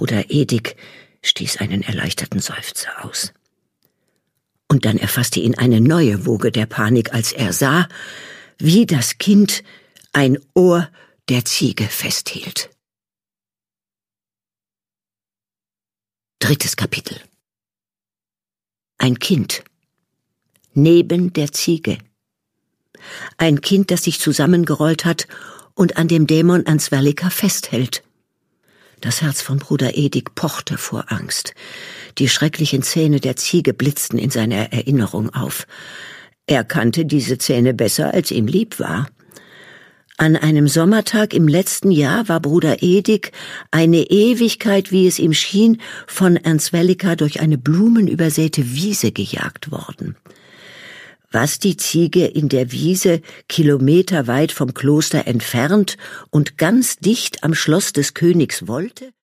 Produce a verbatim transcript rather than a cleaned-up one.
Bruder Edik stieß einen erleichterten Seufzer aus. Und dann erfasste ihn eine neue Woge der Panik, als er sah, wie das Kind ein Ohr der Ziege festhielt. Drittes Kapitel. Ein Kind neben der Ziege. Ein Kind, das sich zusammengerollt hat und an dem Dämon Ansverlika festhält. Das Herz von Bruder Edik pochte vor Angst. Die schrecklichen Zähne der Ziege blitzten in seiner Erinnerung auf. Er kannte diese Zähne besser, als ihm lieb war. An einem Sommertag im letzten Jahr war Bruder Edik eine Ewigkeit, wie es ihm schien, von Ansverlika durch eine blumenübersäte Wiese gejagt worden. Was die Ziege in der Wiese kilometerweit vom Kloster entfernt und ganz dicht am Schloss des Königs wollte,